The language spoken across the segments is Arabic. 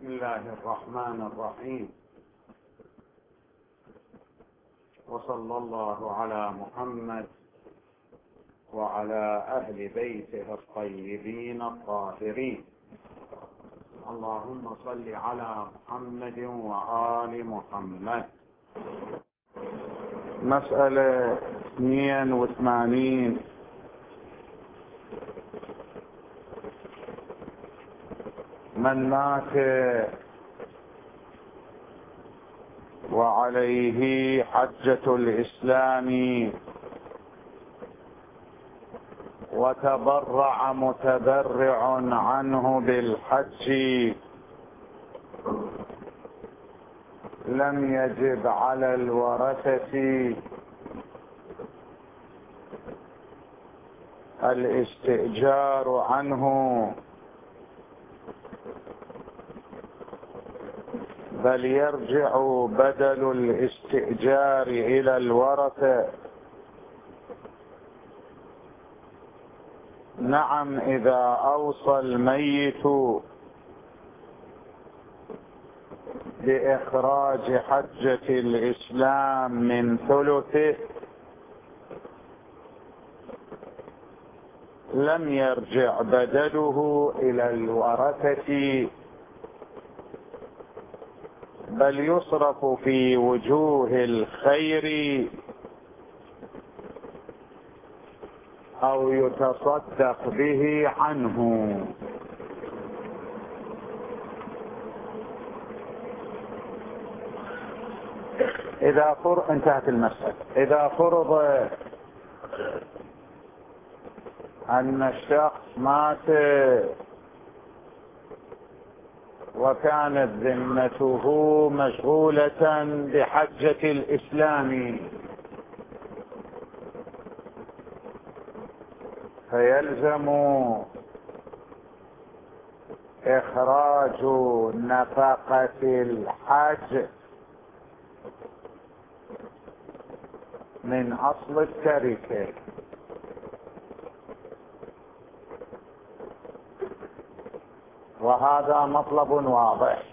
بسم الله الرحمن الرحيم، وصلى الله على محمد وعلى أهل بيته الطيبين الطاهرين. اللهم صل على محمد وآل محمد. مسألة 82. من مات وعليه حجة الإسلام وتبرع متبرع عنه بالحج لم يجب على الورثة الاستئجار عنه، بل يرجع بدل الاستئجار إلى الورثة. نعم، إذا أوصى الميت بإخراج حجة الإسلام من ثلثه لم يرجع بدله إلى الورثة، بل يصرف في وجوه الخير أو يتصدق به عنه. انتهت المسألة. إذا فرض أن الشخص مات وكانت ذمته مشغولة بحجة الإسلام، فيلزم إخراج نفقة الحج من أصل التركة، وهذا مطلب واضح.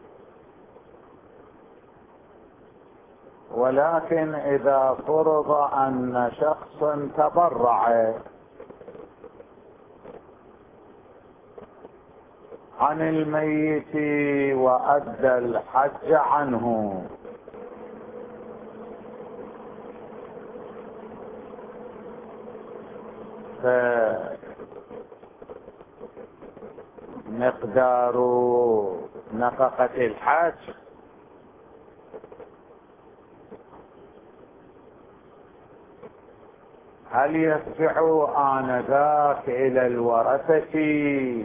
ولكن إذا فرض أن شخصا تبرع عن الميت وأدى الحج عنه، فمقدار نفقة الحج هل يدفع آنذاك إلى الورثة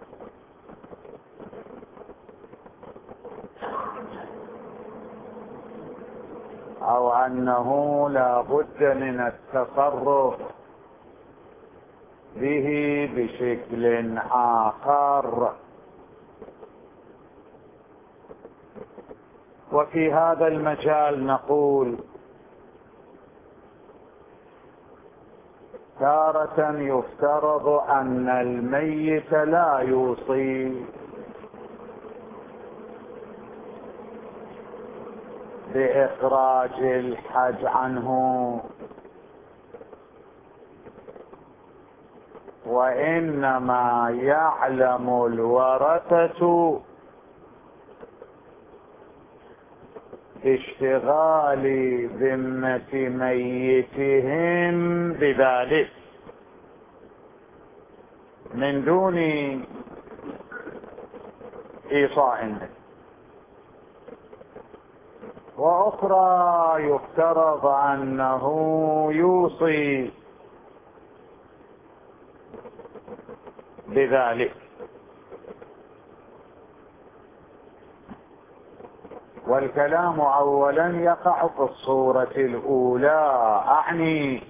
أو أنه لا بد من التصرف به بشكل آخر؟ وفي هذا المجال نقول تارة يفترض أن الميت لا يوصي بإخراج الحج عنه، وإنما يعلم الورثة باشتغال ذمة ميتهم بذلك من دون إيصاء منه. وأخرى يفترض أنه يوصي بذلك، والكلام أولا يقع في الصورة الأولى، أعني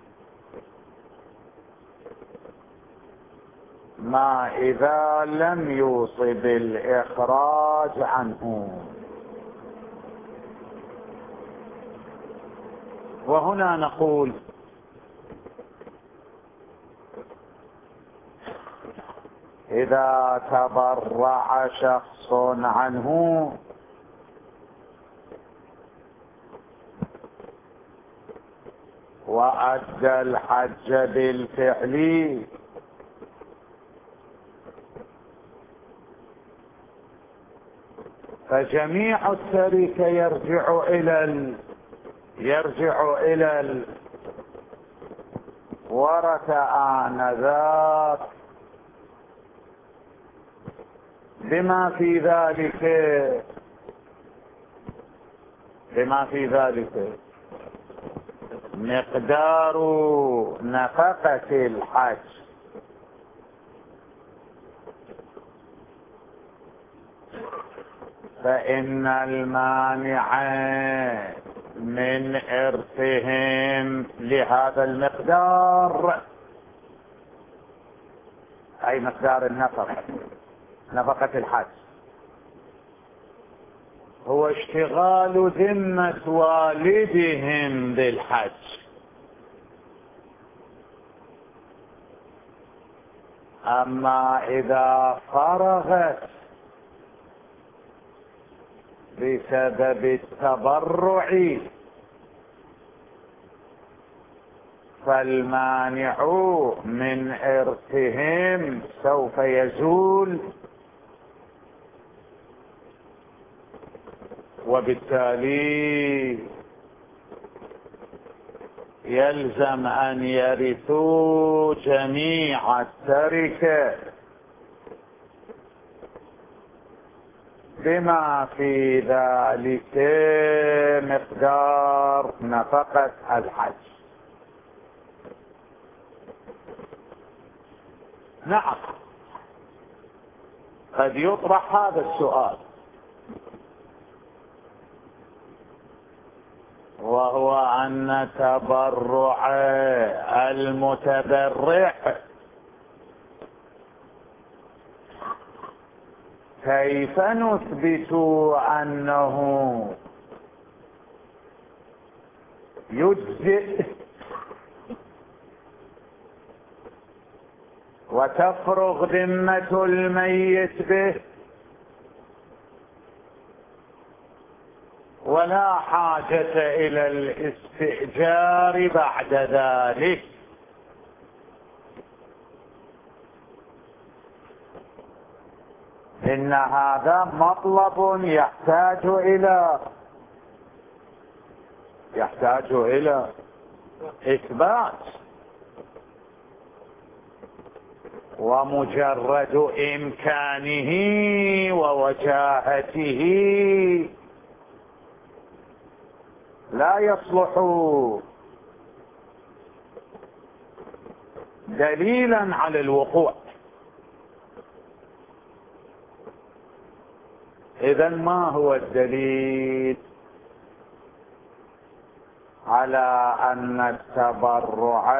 ما إذا لم يوص بالإخراج عنه. وهنا نقول إذا تبرع شخص عنه وأدى الحج بالفعل فجميع التركة يرجع إلى الورثة آنذاك بما في ذلك مقدار نفقة الحج. فإن المانع من إرثهم لهذا المقدار أي مقدار نفقة الحج هو اشتغال ذمة والدهم بالحج. أما إذا فرغت بسبب التبرع فالمانع من إرثهم سوف يزول، وبالتالي يلزم أن يرثوا جميع التركة بما في ذلك مقدار نفقة الحج. نعم، قد يطرح هذا السؤال، وهو أن تبرع المتبرع كيف نثبت أنه يجزئ وتفرغ ذمة الميت به ولا حاجة إلى الاستئجار بعد ذلك؟ إن هذا مطلب يحتاج إلى إثبات، ومجرد إمكانه ووجاهته لا يصلح دليلا على الوقوع. إذن ما هو الدليل على أن التبرع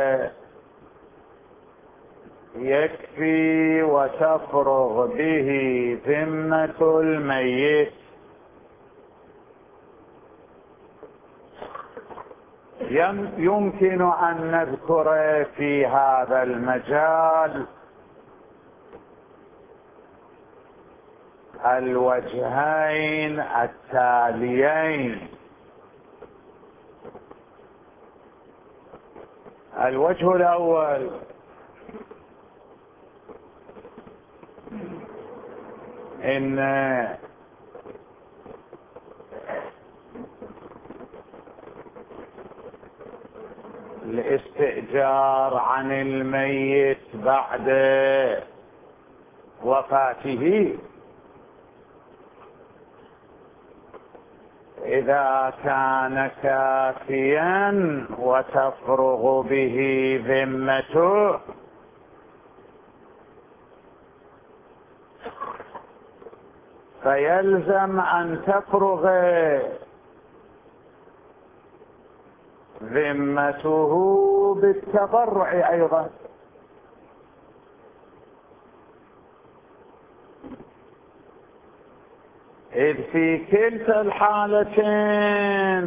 يكفي وتفرغ به ذمة الميت؟ يمكن أن نذكر في هذا المجال الوجهين التاليين. الوجه الأول إن الاستئجار عن الميت بعد وفاته إذا كان كافيا وتفرغ به ذمته فيلزم أن تفرغ ذمته بالتبرع أيضا. إذ في كلتا الحالتين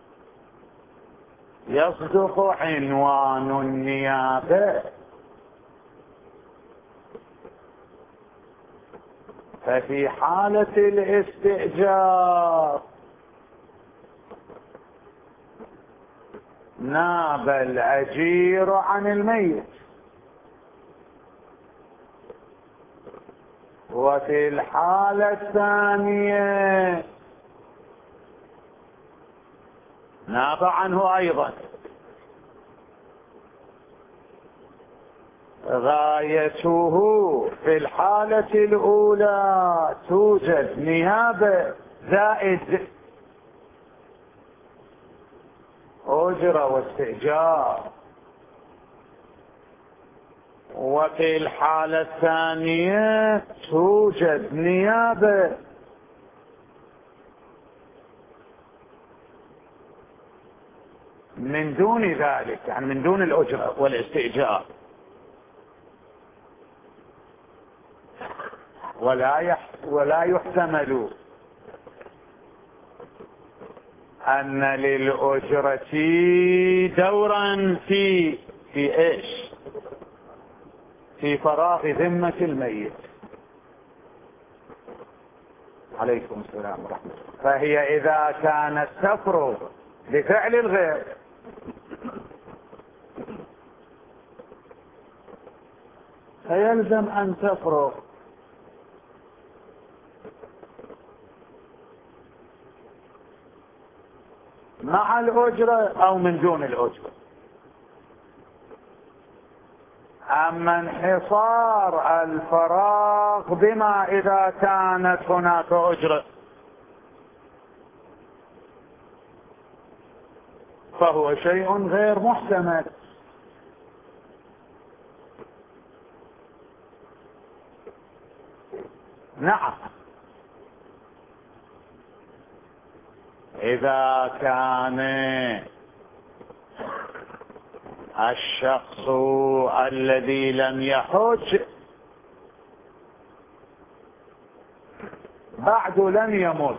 يصدق عنوان النيابة ففي حالة الاستئجار ناب الأجير عن الميت، وفي الحالة الثانية ناب عنه أيضا. غايته في الحالة الأولى توجد نيابة زائد أجرة واستئجار، وفي الحالة الثانية توجد نيابة من دون ذلك، يعني من دون الأجرة والاستئجار. ولا يحتمل أن للأجرة دورا في إيش؟ في فراغ ذمة الميت. عليكم السلام ورحمة الله. فهي إذا كانت تفرغ بفعل الغير فيلزم أن تفرغ مع الأجرة أو من دون الأجرة. أما انحصار الفراغ بما إذا كانت هناك أجرة فهو شيء غير محتمل. نعم، إذا كان الشخص الذي لم يحج بعد لم يمت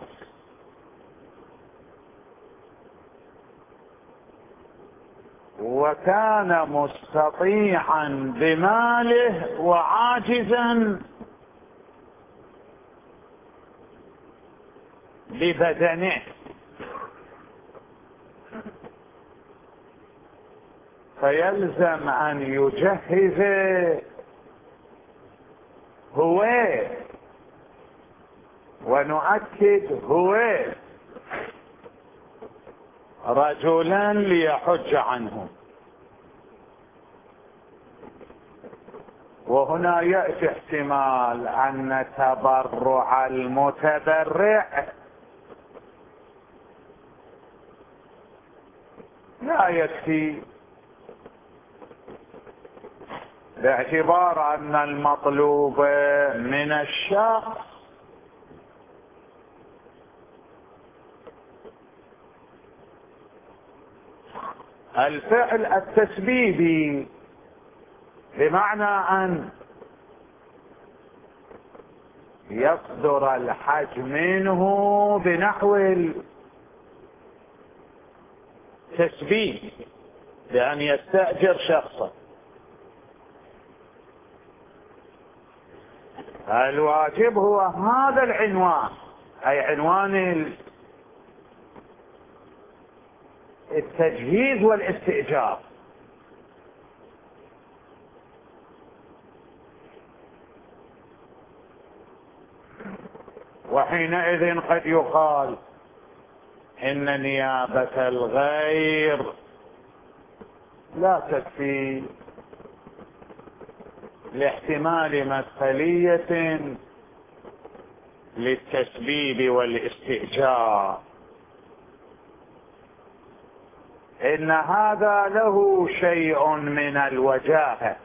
وكان مستطيعا بماله وعاجزا ببدنه، فيلزم أن يجهز هو، ونؤكد هو، رجلا ليحج عنه. وهنا يأتي احتمال أن تبرع المتبرع لا يكفي، باعتبار أن المطلوب من الشخص الفعل التسبيبي، بمعنى أن يصدر الحج منه بنحو التسبيب، بأن يستأجر شخصا. الواجب هو هذا العنوان، أي عنوان التجهيز والاستئجار. وحينئذ قد يقال إن نيابة الغير لا تكفي لاحتمال مثلية للتسبيب والاستئجار، إن هذا له شيء من الوجاهة،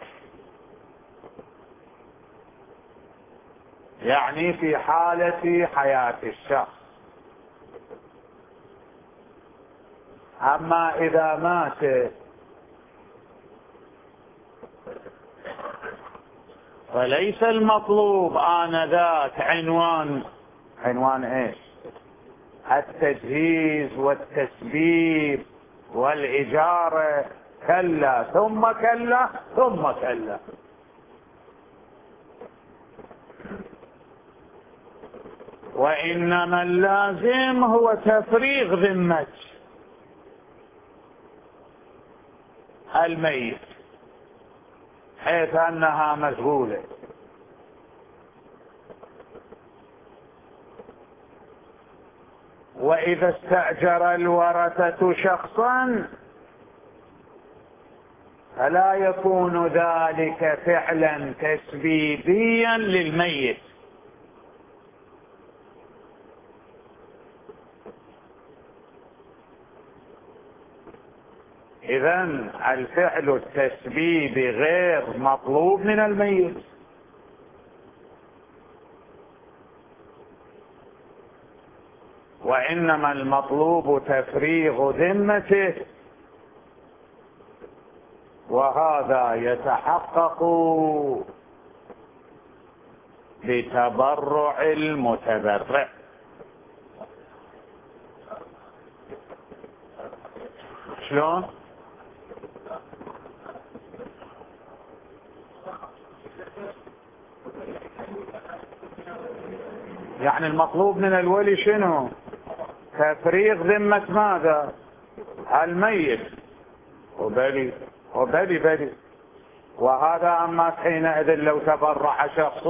يعني في حالة حياة الشخص. أما إذا مات فليس المطلوب آنذاك عنوان ايش؟ التجهيز والتسبيب والإجارة، كلا ثم كلا ثم كلا. وإنما اللازم هو تفريغ ذمة الميت حيث أنها مشغولة. وإذا استأجر الورثة شخصا فلا يكون ذلك فعلا تسبيبيا للميت، إذن الفعل التسبيبي غير مطلوب من الميت، وإنما المطلوب تفريغ ذمته، وهذا يتحقق بتبرع المتبرع. شلون؟ يعني المطلوب من الولي شنو؟ تفريغ ذمة ماذا؟ الميت. وبلي وهذا أما حينئذ لو تبرع شخص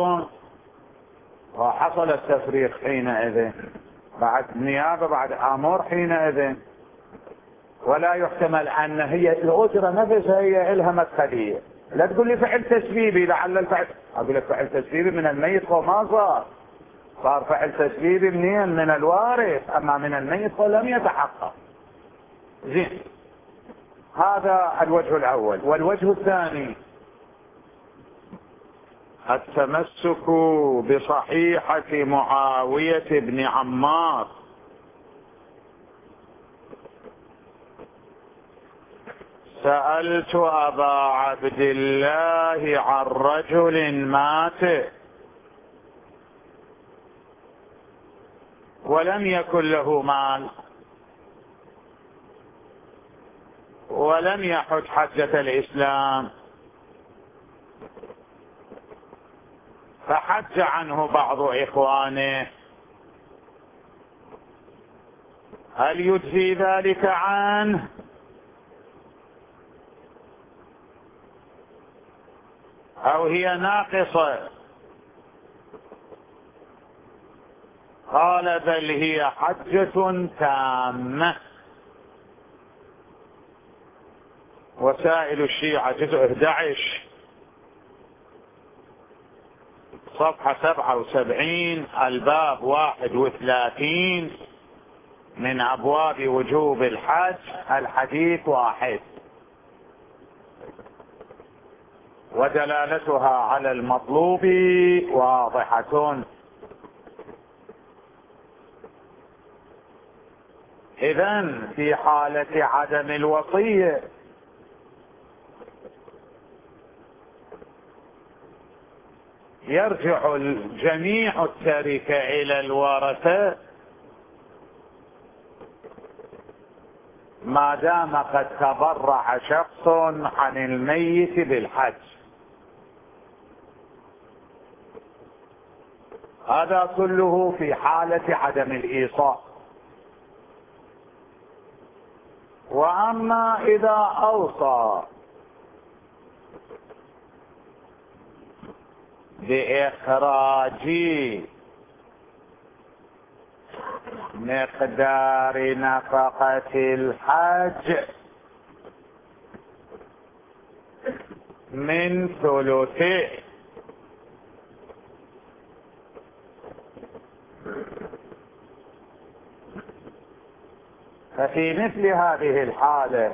وحصل التفريغ حينئذ بعد نيابة بعد أمر حينئذ، ولا يحتمل أن هي الأجرة نفسها هي إلها مدخلية. لا تقول لي فعل تسبيبي، لعل الفعل أقول لك فعل تسبيبي من الميت وما صار فعل تسبيبي منين؟ من الوارث، أما من الميت ولم يتحقق. زين، هذا الوجه الأول. والوجه الثاني التمسك بصحيحة معاوية بن عمار سألت أبا عبد الله عن رجل مات ولم يكن له مال ولم يحج حجة الإسلام، فحج عنه بعض إخوانه، هل يجزي ذلك عنه أو هي ناقصة؟ قال بل هي حجة تامة. وسائل الشيعة جزء 11 صفحة 77 الباب 31 من أبواب وجوب الحج الحديث 1، ودلالتها على المطلوب واضحة. إذن في حالة عدم الوصية يرجع جميع التركة إلى الورثة ما دام قد تبرع شخص عن الميت بالحج. هذا كله في حالة عدم الإيصاء. وأما إذا أوصى بإخراج مقدار نفقة الحج من ثلثه، ففي مثل هذه الحالة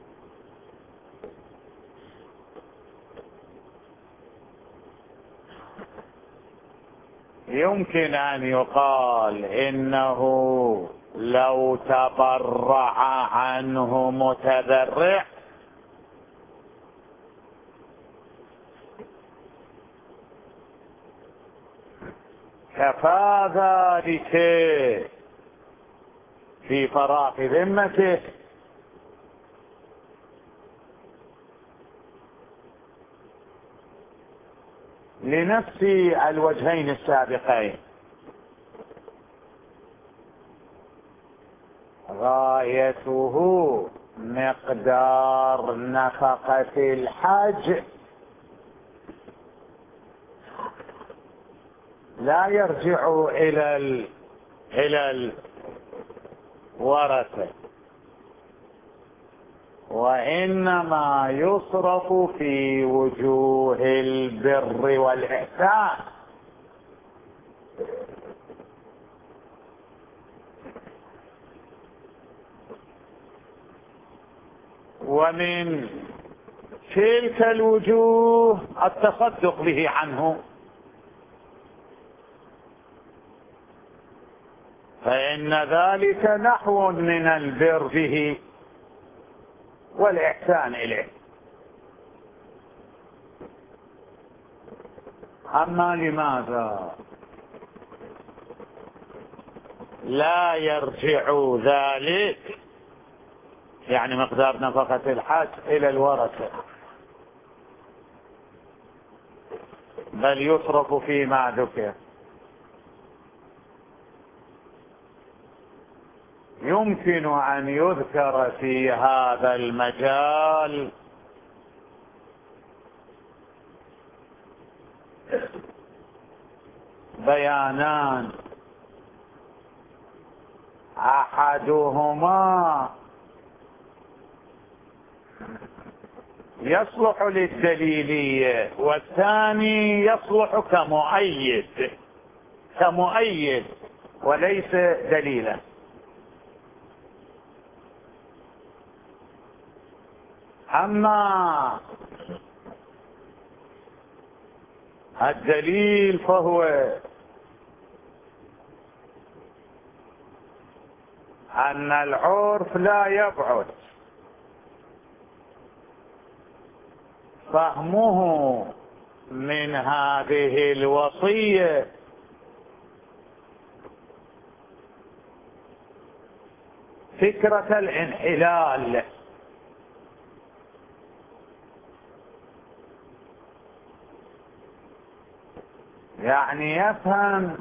يمكن أن يقال إنه لو تبرع عنه متبرع كفى ذلك في فراغ ذمته لنفس الوجهين السابقين. غايته مقدار نفقة الحج لا يرجع إلى الورثة، وإنما يصرف في وجوه البر والإحسان. ومن تلك الوجوه التصدق به عنه، فإن ذلك نحو من البر به والإحسان إليه. أما لماذا لا يرجع ذلك، يعني مقدار نفقة الحج، إلى الورثة، بل يصرف فيما ذكر؟ يمكن أن يذكر في هذا المجال بيانان، أحدهما يصلح للدليلية، والثاني يصلح كمؤيد وليس دليلا. أما الدليل فهو أن العرف لا يبعد فهمه من هذه الوصية فكرة الانحلال، يعني يفهم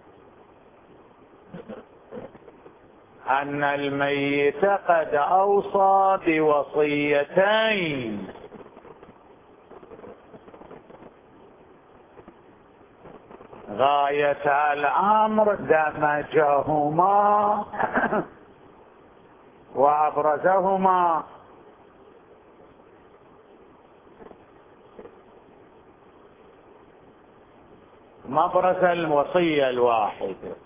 أن الميت قد أوصى بوصيتين، غاية الأمر دمجهما وأبرزهما، مبرز الوصية الواحدة.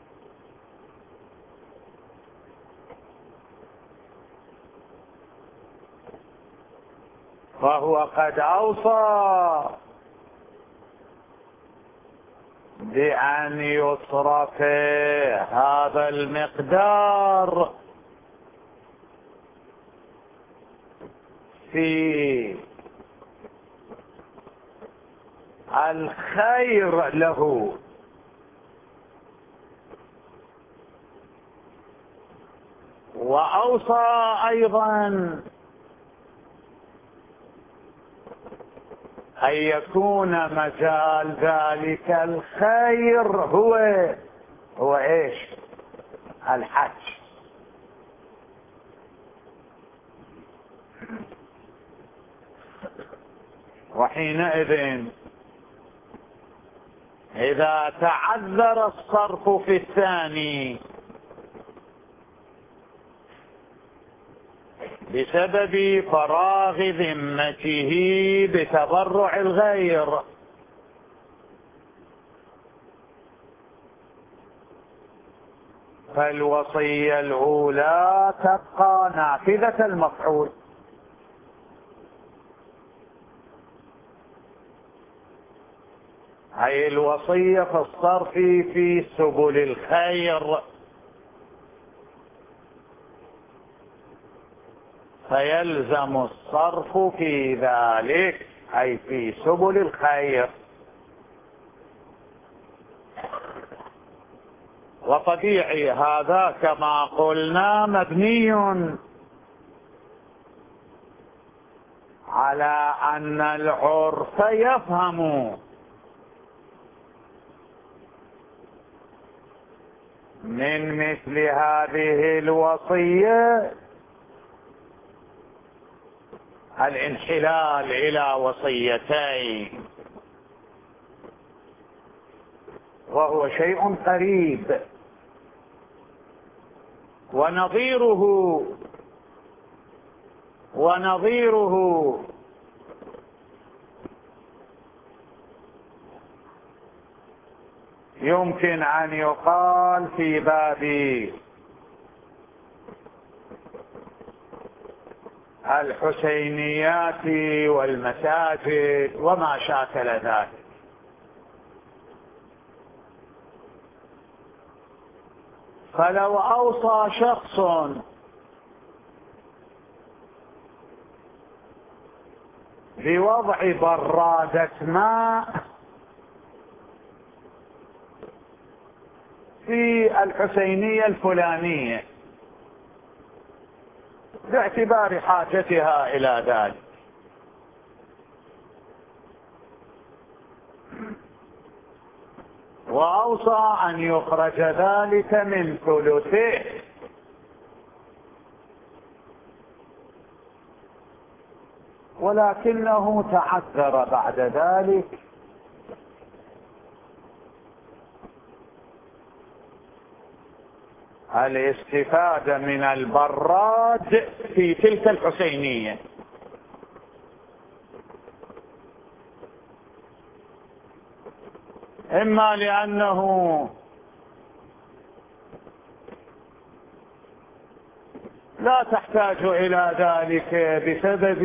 فهو قد أوصى بأن يصرف هذا المقدار في الخير له، وأوصى أيضا أن يكون مجال ذلك الخير هو إيش؟ الحج. وحينئذ إذا تعذر الصرف في الثاني بسبب فراغ ذمته بتبرع الغير، فالوصية الأولى تبقى نافذة المفعول، أي الوصية في الصرف في سبل الخير، فيلزم الصرف في ذلك أي في سبل الخير. وطبيعي هذا كما قلنا مبني على أن العرف يفهم من مثل هذه الوصية الانحلال إلى وصيتين، وهو شيء قريب. ونظيره يمكن أن يقال في باب الحسينيات والمساجد وما شاكل ذلك. فلو أوصى شخص بوضع برادة ماء في الحسينية الفلانية باعتبار حاجتها إلى ذلك، وأوصى أن يخرج ذلك من ثلثه، ولكنه تعذر بعد ذلك الاستفادة من البراد في تلك الحسينية، إما لأنه لا تحتاج إلى ذلك بسبب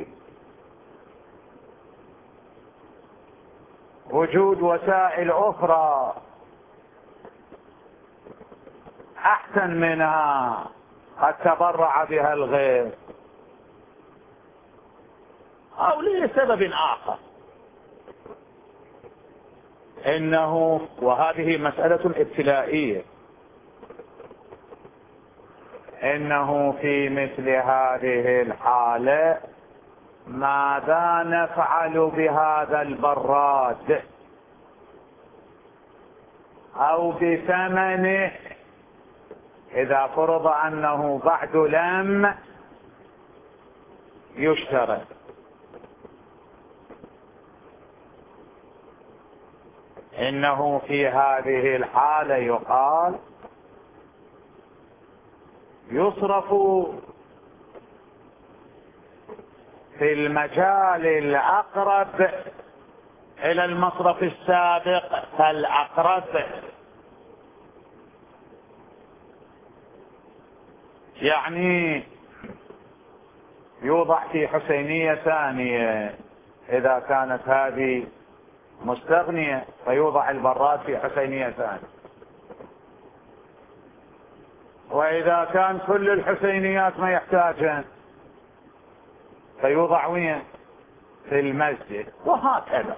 وجود وسائل أخرى أحسن منها قد تبرع بها الغير، أو لسبب آخر. إنه، وهذه مسألة ابتلائية، إنه في مثل هذه الحالة ماذا نفعل بهذا البراد أو بثمنه إذا فرض أنه بعد لم يشترى؟ إنه في هذه الحالة يقال يصرف في المجال الأقرب إلى المصرف السابق فالأقرب، يعني يوضع في حسينية ثانية إذا كانت هذه مستغنية، فيوضع البراد في حسينية ثانية، وإذا كان كل الحسينيات ما يحتاجها فيوضع وين؟ في المسجد، وهكذا.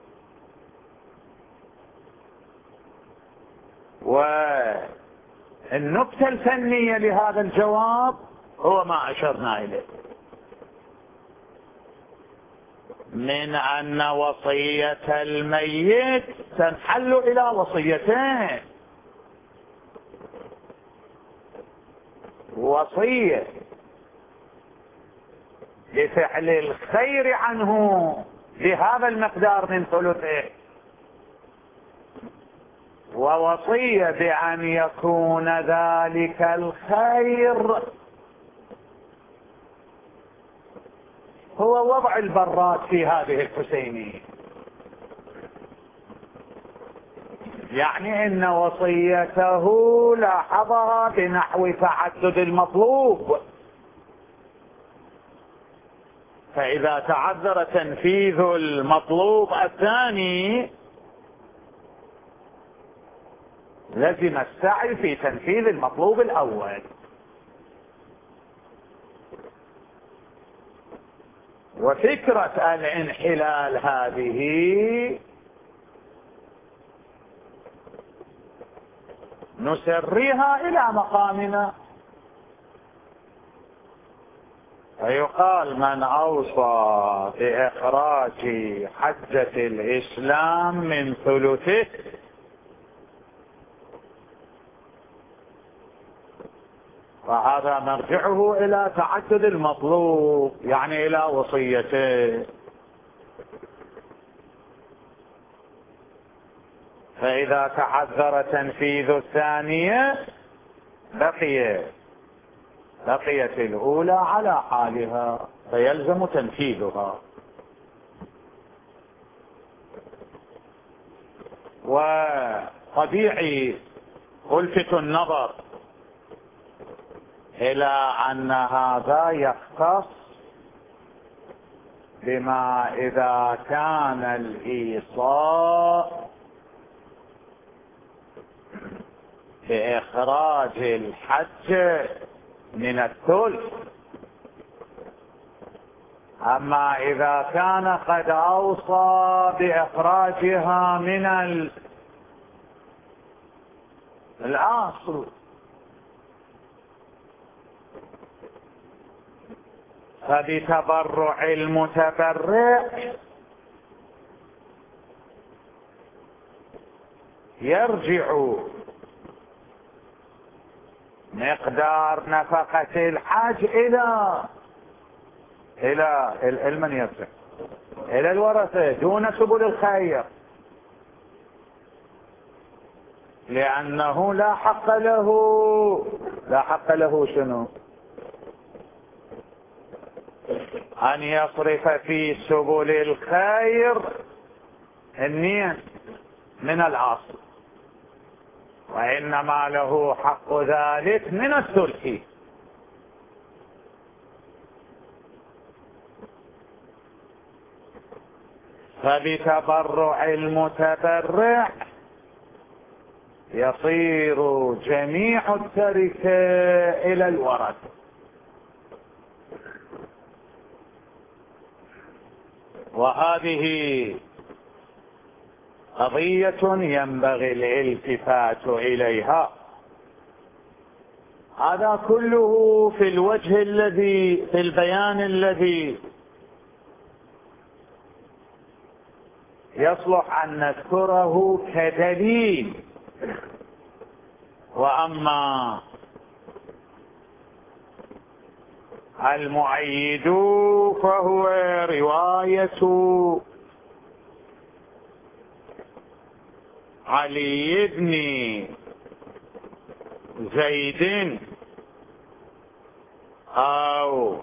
والنكتة الفنية لهذا الجواب هو ما أشرنا إليه من أن وصية الميت تنحل إلى وصيتين: وصية بفعل الخير عنه بهذا المقدار من ثلثه، ووصية بأن يكون ذلك الخير هو وضع البراد في هذه الحسينية. يعني إن وصيته لاحظها بنحو تعدد المطلوب، فإذا تعذر تنفيذ المطلوب الثاني لزم السعي في تنفيذ المطلوب الأول. وفكرة الانحلال هذه نسريها إلى مقامنا، فيقال من أوصى بإخراج حجة الإسلام من ثلثه فهذا مرجعه إلى تعدد المطلوب، يعني إلى وصيته. فإذا تعذر تنفيذ الثانية بقيت الأولى على حالها فيلزم تنفيذها. وطبيعي ألفت النظر إلى أن هذا يختص بما إذا كان الإيصاء بإخراج الحج من الثلث، أما إذا كان قد أوصى بإخراجها من الأصل فبتبرع المتبرع يرجع مقدار نفقة الحج إلى من يرجع إلى الورثة دون سبل الخير، لأنه لا حق له شنو؟ أن يصرف في سبل الخير النية من الأصل، وإنما له حق ذلك من الثلث. فبتبرع المتبرع يصير جميع التركة إلى الورثة. وهذه قضية ينبغي الالتفات إليها. هذا كله في الوجه الذي في البيان الذي يصلح أن نذكره كدليل. وأما المؤيد فهو رواية علي بن زيد أو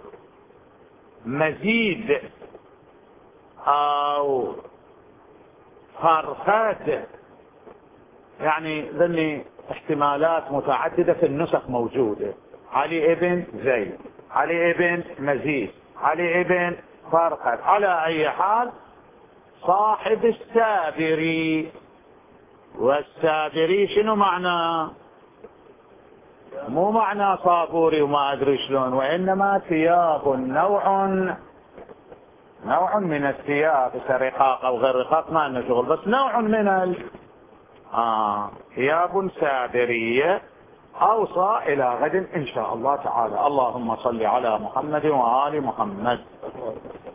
مزيد أو فرخات، يعني ذني احتمالات متعددة في النسخ موجودة. علي ابن زيد، علي ابن مزيد، علي ابن فرخات، على أي حال صاحب السابري. والسابري شنو معنى؟ مو معنى صابوري وما أدري شلون، وإنما ثياب نوع من الثياب، رقاق أو غير رقاق ما لنا شغل، بس نوع من ثياب سابرية. أوصى إلى غد إن شاء الله تعالى. اللهم صل على محمد وآل محمد.